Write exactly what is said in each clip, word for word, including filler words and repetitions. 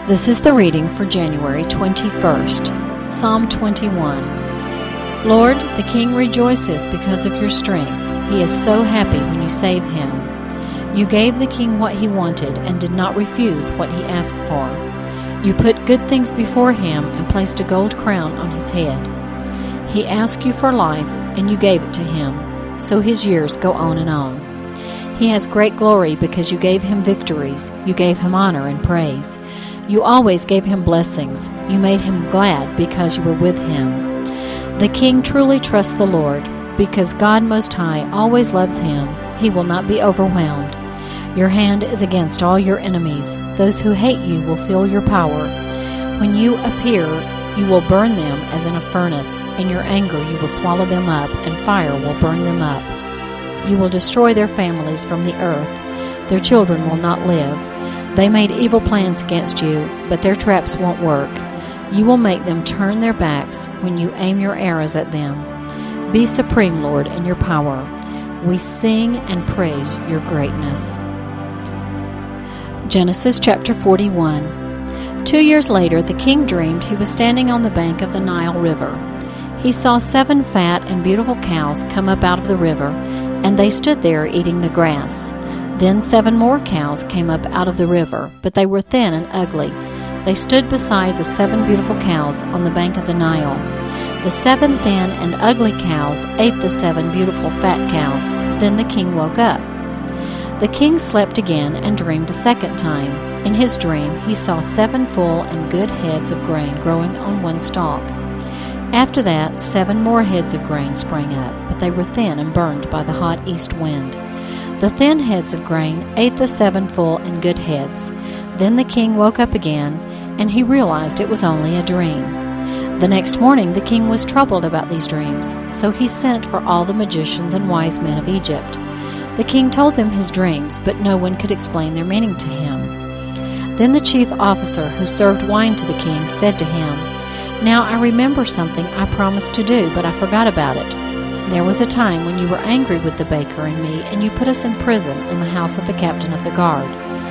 This is the reading for January twenty-first, Psalm twenty-one. Lord, the king rejoices because of your strength. He is so happy when you save him. You gave the king what he wanted and did not refuse what he asked for. You put good things before him and placed a gold crown on his head. He asked you for life, and you gave it to him, so his years go on and on. He has great glory because you gave him victories. You gave him honor and praise. You always gave him blessings. You made him glad because you were with him. The king truly trusts the Lord. Because God Most High always loves him, he will not be overwhelmed. Your hand is against all your enemies. Those who hate you will feel your power. When you appear, you will burn them as in a furnace. In your anger you will swallow them up, and fire will burn them up. You will destroy their families from the earth. Their children will not live. They made evil plans against you, but their traps won't work. You will make them turn their backs when you aim your arrows at them. Be supreme, Lord, in your power. We sing and praise your greatness. Genesis chapter forty-one. Two years later, the king dreamed he was standing on the bank of the Nile River. He saw seven fat and beautiful cows come up out of the river, and they stood there eating the grass. Then seven more cows came up out of the river, but they were thin and ugly. They stood beside the seven beautiful cows on the bank of the Nile. The seven thin and ugly cows ate the seven beautiful fat cows. Then the king woke up. The king slept again and dreamed a second time. In his dream, he saw seven full and good heads of grain growing on one stalk. After that, seven more heads of grain sprang up, but they were thin and burned by the hot east wind. The thin heads of grain ate the seven full and good heads. Then the king woke up again, and he realized it was only a dream. The next morning the king was troubled about these dreams, so he sent for all the magicians and wise men of Egypt. The king told them his dreams, but no one could explain their meaning to him. Then the chief officer who served wine to the king said to him, "Now I remember something I promised to do, but I forgot about it. There was a time when you were angry with the baker and me, and you put us in prison in the house of the captain of the guard.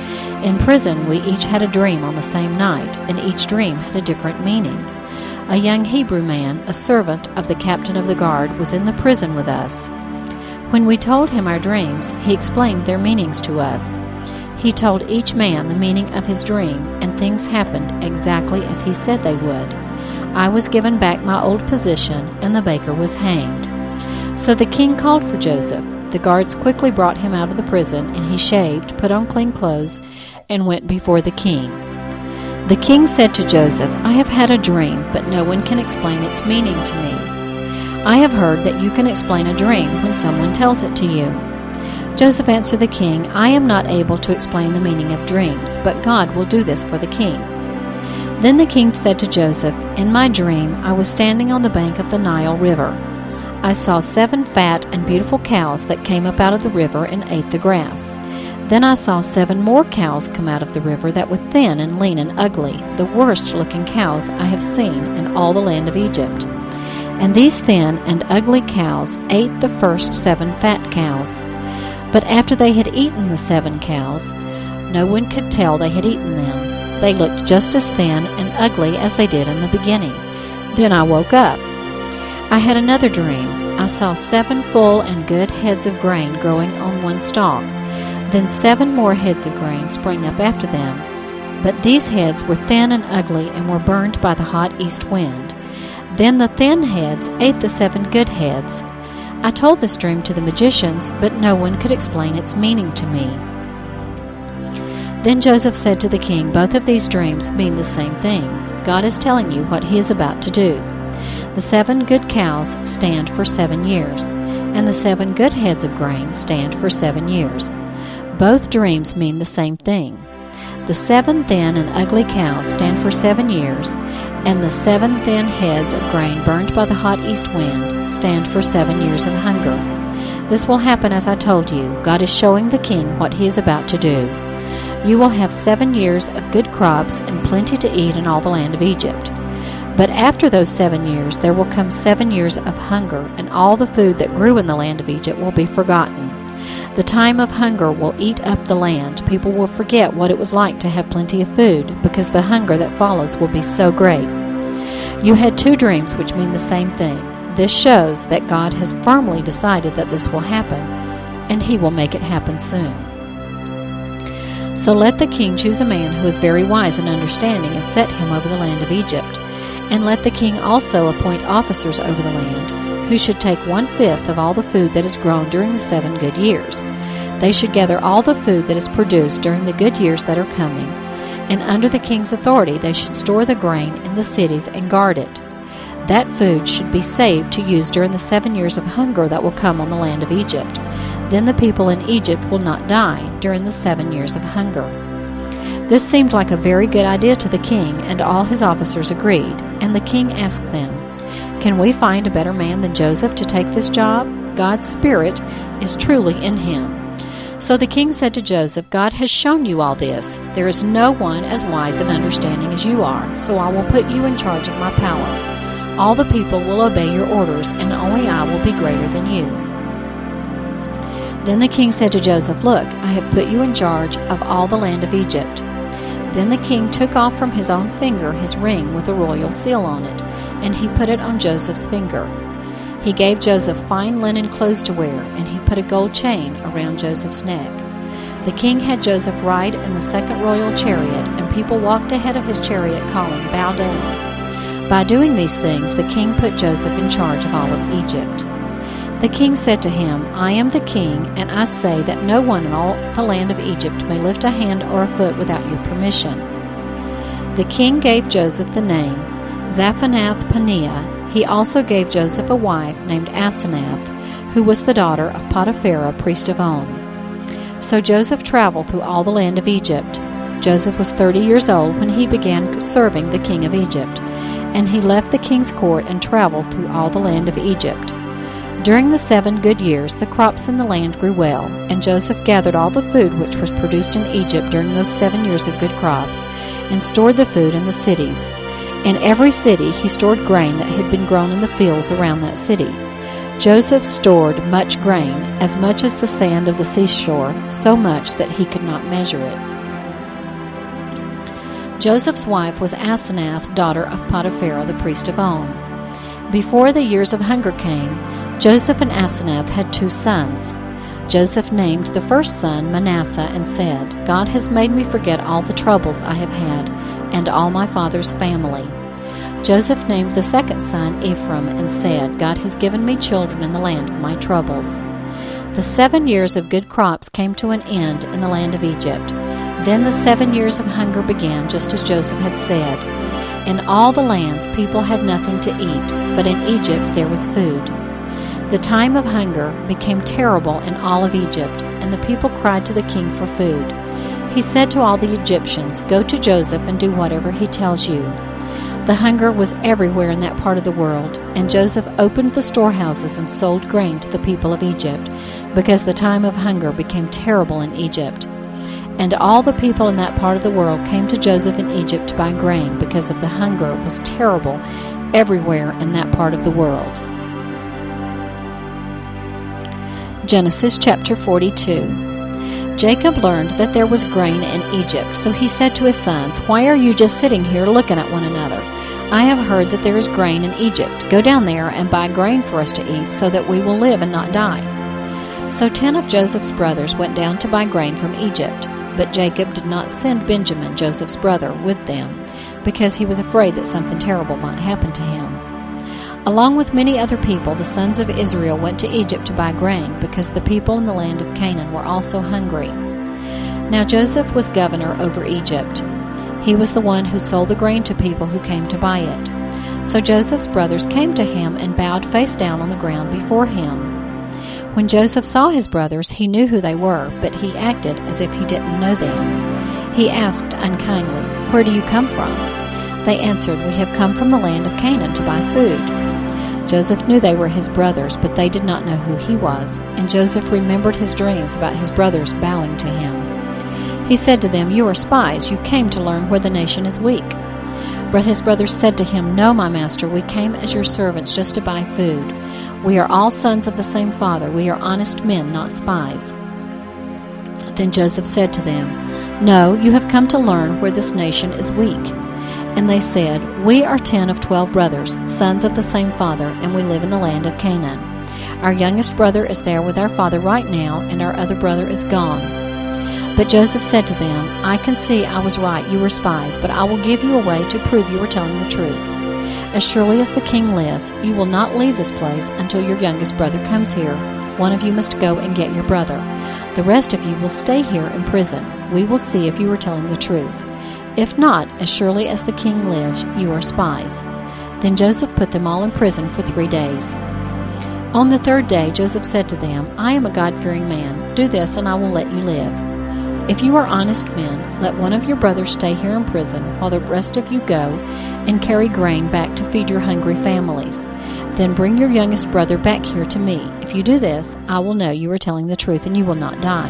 In prison we each had a dream on the same night, and each dream had a different meaning. A young Hebrew man, a servant of the captain of the guard, was in the prison with us. When we told him our dreams, he explained their meanings to us. He told each man the meaning of his dream, and things happened exactly as he said they would. I was given back my old position, and the baker was hanged." So the king called for Joseph. The guards quickly brought him out of the prison, and he shaved, put on clean clothes, and went before the king. The king said to Joseph, "I have had a dream, but no one can explain its meaning to me. I have heard that you can explain a dream when someone tells it to you." Joseph answered the king, "I am not able to explain the meaning of dreams, but God will do this for the king." Then the king said to Joseph, "In my dream I was standing on the bank of the Nile River. I saw seven fat and beautiful cows that came up out of the river and ate the grass. Then I saw seven more cows come out of the river that were thin and lean and ugly, the worst-looking cows I have seen in all the land of Egypt. And these thin and ugly cows ate the first seven fat cows. But after they had eaten the seven cows, no one could tell they had eaten them. They looked just as thin and ugly as they did in the beginning. Then I woke up. I had another dream. I saw seven full and good heads of grain growing on one stalk. Then seven more heads of grain sprang up after them. But these heads were thin and ugly and were burned by the hot east wind. Then the thin heads ate the seven good heads. I told this dream to the magicians, but no one could explain its meaning to me." Then Joseph said to the king, "Both of these dreams mean the same thing. God is telling you what he is about to do. The seven good cows stand for seven years, and the seven good heads of grain stand for seven years. Both dreams mean the same thing. The seven thin and ugly cows stand for seven years, and the seven thin heads of grain burned by the hot east wind stand for seven years of hunger. This will happen as I told you. God is showing the king what he is about to do. You will have seven years of good crops and plenty to eat in all the land of Egypt. But after those seven years there will come seven years of hunger, and all the food that grew in the land of Egypt will be forgotten. The time of hunger will eat up the land. People will forget what it was like to have plenty of food, because the hunger that follows will be so great. You had two dreams which mean the same thing. This shows that God has firmly decided that this will happen, and He will make it happen soon. So let the king choose a man who is very wise and understanding, and set him over the land of Egypt. And let the king also appoint officers over the land, who should take one-fifth of all the food that is grown during the seven good years. They should gather all the food that is produced during the good years that are coming, and under the king's authority they should store the grain in the cities and guard it. That food should be saved to use during the seven years of hunger that will come on the land of Egypt. Then the people in Egypt will not die during the seven years of hunger. This seemed like a very good idea to the king, and all his officers agreed. And the king asked them, "Can we find a better man than Joseph to take this job? God's Spirit is truly in him." So the king said to Joseph, "God has shown you all this. There is no one as wise and understanding as you are, so I will put you in charge of my palace. All the people will obey your orders, and only I will be greater than you." Then the king said to Joseph, "Look, I have put you in charge of all the land of Egypt." Then the king took off from his own finger his ring with a royal seal on it, and he put it on Joseph's finger. He gave Joseph fine linen clothes to wear, and he put a gold chain around Joseph's neck. The king had Joseph ride in the second royal chariot, and people walked ahead of his chariot calling, "Bow down." By doing these things, the king put Joseph in charge of all of Egypt. The king said to him, "I am the king, and I say that no one in all the land of Egypt may lift a hand or a foot without your permission." The king gave Joseph the name Zaphenath-Paneah. He also gave Joseph a wife named Asenath, who was the daughter of Potiphar, priest of On. So Joseph traveled through all the land of Egypt. Joseph was thirty years old when he began serving the king of Egypt, and he left the king's court and traveled through all the land of Egypt. During the seven good years, the crops in the land grew well, and Joseph gathered all the food which was produced in Egypt during those seven years of good crops, and stored the food in the cities. In every city he stored grain that had been grown in the fields around that city. Joseph stored much grain, as much as the sand of the seashore, so much that he could not measure it. Joseph's wife was Asenath, daughter of Potiphar, the priest of On. Before the years of hunger came, Joseph and Asenath had two sons. Joseph named the first son Manasseh and said, "God has made me forget all the troubles I have had and all my father's family." Joseph named the second son Ephraim and said, "God has given me children in the land of my troubles." The seven years of good crops came to an end in the land of Egypt. Then the seven years of hunger began, just as Joseph had said. In all the lands people had nothing to eat, but in Egypt there was food. The time of hunger became terrible in all of Egypt, and the people cried to the king for food. He said to all the Egyptians, "Go to Joseph and do whatever he tells you." The hunger was everywhere in that part of the world, and Joseph opened the storehouses and sold grain to the people of Egypt, because the time of hunger became terrible in Egypt. And all the people in that part of the world came to Joseph in Egypt to buy grain, because of the hunger was terrible everywhere in that part of the world. Genesis chapter forty-two. Jacob learned that there was grain in Egypt, so he said to his sons, "Why are you just sitting here looking at one another? I have heard that there is grain in Egypt. Go down there and buy grain for us to eat, so that we will live and not die." So ten of Joseph's brothers went down to buy grain from Egypt, but Jacob did not send Benjamin, Joseph's brother, with them, because he was afraid that something terrible might happen to him. Along with many other people, the sons of Israel went to Egypt to buy grain, because the people in the land of Canaan were also hungry. Now Joseph was governor over Egypt. He was the one who sold the grain to people who came to buy it. So Joseph's brothers came to him and bowed face down on the ground before him. When Joseph saw his brothers, he knew who they were, but he acted as if he didn't know them. He asked unkindly, "Where do you come from?" They answered, "We have come from the land of Canaan to buy food." Joseph knew they were his brothers, but they did not know who he was, and Joseph remembered his dreams about his brothers bowing to him. He said to them, "You are spies. You came to learn where the nation is weak." But his brothers said to him, "No, my master, we came as your servants just to buy food. We are all sons of the same father. We are honest men, not spies." Then Joseph said to them, "No, you have come to learn where this nation is weak." And they said, "We are ten of twelve brothers, sons of the same father, and we live in the land of Canaan. Our youngest brother is there with our father right now, and our other brother is gone." But Joseph said to them, "I can see I was right, you were spies, but I will give you a way to prove you were telling the truth. As surely as the king lives, you will not leave this place until your youngest brother comes here. One of you must go and get your brother. The rest of you will stay here in prison. We will see if you are telling the truth. If not, as surely as the king lives, you are spies." Then Joseph put them all in prison for three days. On the third day, Joseph said to them, "I am a God-fearing man. Do this, and I will let you live. If you are honest men, let one of your brothers stay here in prison, while the rest of you go and carry grain back to feed your hungry families. Then bring your youngest brother back here to me. If you do this, I will know you are telling the truth, and you will not die."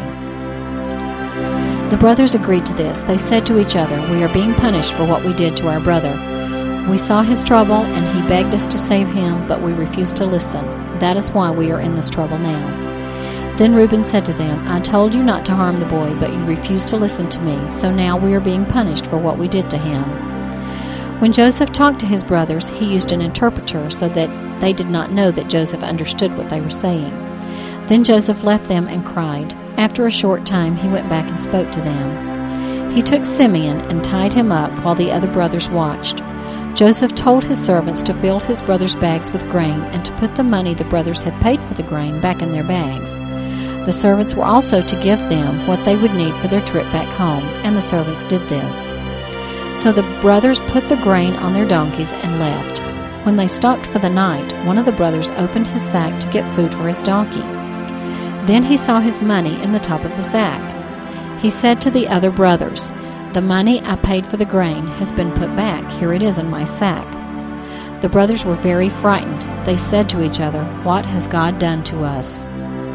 The brothers agreed to this. They said to each other, "We are being punished for what we did to our brother. We saw his trouble, and he begged us to save him, but we refused to listen. That is why we are in this trouble now." Then Reuben said to them, "I told you not to harm the boy, but you refused to listen to me, so now we are being punished for what we did to him." When Joseph talked to his brothers, he used an interpreter so that they did not know that Joseph understood what they were saying. Then Joseph left them and cried. After a short time, he went back and spoke to them. He took Simeon and tied him up while the other brothers watched. Joseph told his servants to fill his brothers' bags with grain and to put the money the brothers had paid for the grain back in their bags. The servants were also to give them what they would need for their trip back home, and the servants did this. So the brothers put the grain on their donkeys and left. When they stopped for the night, one of the brothers opened his sack to get food for his donkey. Then he saw his money in the top of the sack. He said to the other brothers, "The money I paid for the grain has been put back. Here it is in my sack." The brothers were very frightened. They said to each other, "What has God done to us?"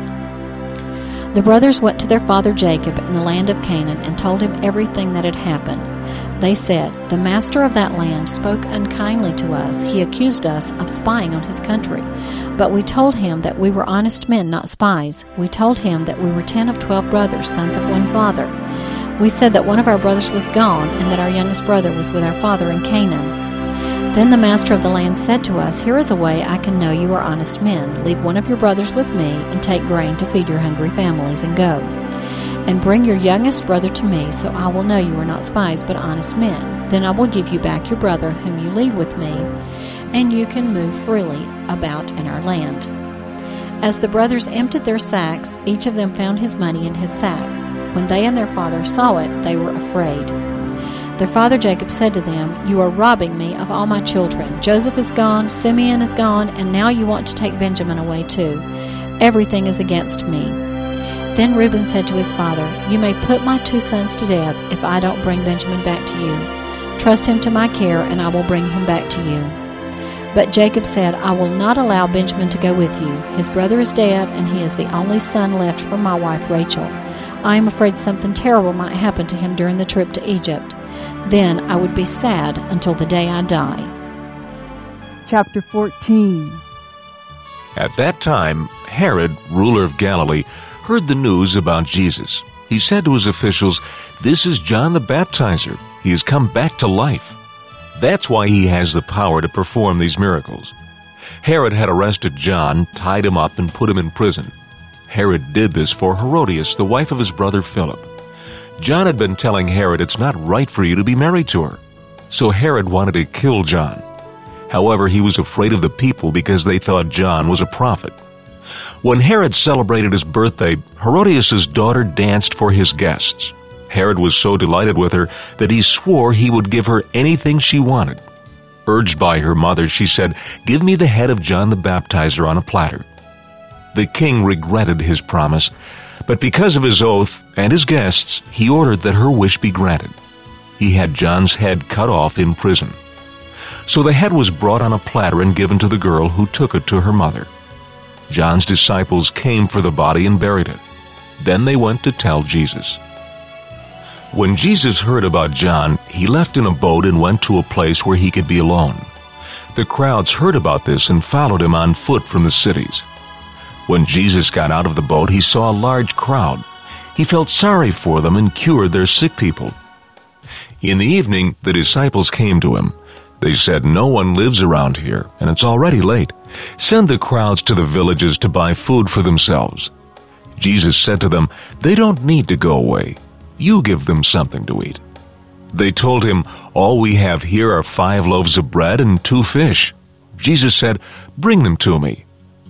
The brothers went to their father Jacob in the land of Canaan and told him everything that had happened. They said, "The master of that land spoke unkindly to us. He accused us of spying on his country. But we told him that we were honest men, not spies. We told him that we were ten of twelve brothers, sons of one father. We said that one of our brothers was gone and that our youngest brother was with our father in Canaan." Then the master of the land said to us, "Here is a way I can know you are honest men. Leave one of your brothers with me and take grain to feed your hungry families and go. And bring your youngest brother to me, so I will know you are not spies but honest men. Then I will give you back your brother whom you leave with me, and you can move freely about in our land." As the brothers emptied their sacks, each of them found his money in his sack. When they and their father saw it, they were afraid. Their father Jacob said to them, "You are robbing me of all my children. Joseph is gone, Simeon is gone, and now you want to take Benjamin away too. Everything is against me." Then Reuben said to his father, "You may put my two sons to death if I don't bring Benjamin back to you. Trust him to my care, and I will bring him back to you." But Jacob said, "I will not allow Benjamin to go with you. His brother is dead, and he is the only son left from my wife Rachel. I am afraid something terrible might happen to him during the trip to Egypt. Then I would be sad until the day I die." Chapter fourteen. At that time, Herod, ruler of Galilee, heard the news about Jesus. He said to his officials, "This is John the Baptizer. He has come back to life. That's why he has the power to perform these miracles." Herod had arrested John, tied him up, and put him in prison. Herod did this for Herodias, the wife of his brother Philip. John had been telling Herod it's not right for you to be married to her. So Herod wanted to kill John. However, he was afraid of the people because they thought John was a prophet. When Herod celebrated his birthday, Herodias' daughter danced for his guests. Herod was so delighted with her that he swore he would give her anything she wanted. Urged by her mother, she said, "Give me the head of John the Baptizer on a platter." The king regretted his promise, but because of his oath and his guests, he ordered that her wish be granted. He had John's head cut off in prison. So the head was brought on a platter and given to the girl, who took it to her mother. John's disciples came for the body and buried it. Then they went to tell Jesus. When Jesus heard about John, he left in a boat and went to a place where he could be alone. The crowds heard about this and followed him on foot from the cities. When Jesus got out of the boat, he saw a large crowd. He felt sorry for them and cured their sick people. In the evening, the disciples came to him. They said, "No one lives around here, and it's already late. Send the crowds to the villages to buy food for themselves." Jesus said to them, "They don't need to go away. You give them something to eat." They told him, "All we have here are five loaves of bread and two fish." Jesus said, "Bring them to me."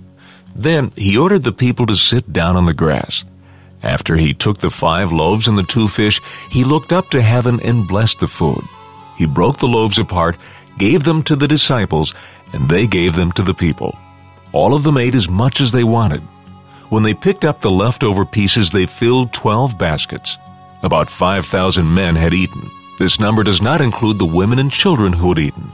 Then he ordered the people to sit down on the grass. After he took the five loaves and the two fish, he looked up to heaven and blessed the food. He broke the loaves apart, gave them to the disciples, and they gave them to the people. All of them ate as much as they wanted. When they picked up the leftover pieces, they filled twelve baskets. About five thousand men had eaten. This number does not include the women and children who had eaten.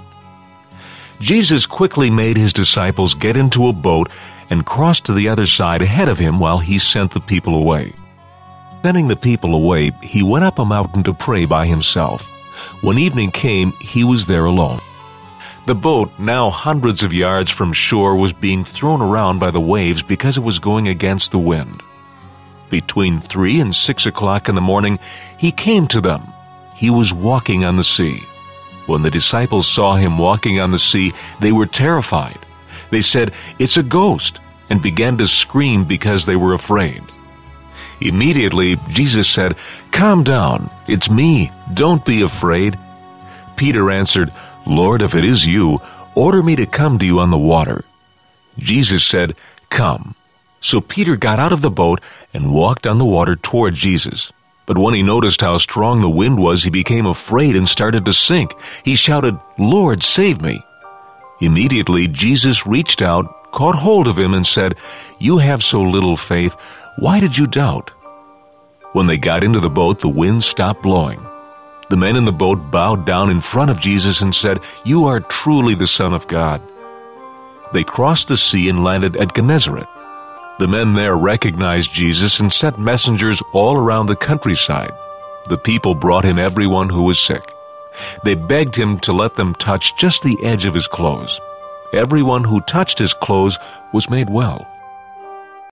Jesus quickly made his disciples get into a boat and crossed to the other side ahead of him while he sent the people away. Sending the people away, he went up a mountain to pray by himself. When evening came, he was there alone. The boat, now hundreds of yards from shore, was being thrown around by the waves because it was going against the wind. Between three and six o'clock in the morning, he came to them. He was walking on the sea. When the disciples saw him walking on the sea, they were terrified. They said, "It's a ghost," and began to scream because they were afraid. Immediately, Jesus said, "Calm down. It's me. Don't be afraid." Peter answered, "Lord, if it is you, order me to come to you on the water." Jesus said, "Come." So Peter got out of the boat and walked on the water toward Jesus. But when he noticed how strong the wind was, he became afraid and started to sink. He shouted, "Lord, save me." Immediately Jesus reached out, caught hold of him, and said, "You have so little faith. Why did you doubt?" When they got into the boat, the wind stopped blowing. The men in the boat bowed down in front of Jesus and said, "You are truly the Son of God." They crossed the sea and landed at Gennesaret. The men there recognized Jesus and sent messengers all around the countryside. The people brought him everyone who was sick. They begged him to let them touch just the edge of his clothes. Everyone who touched his clothes was made well.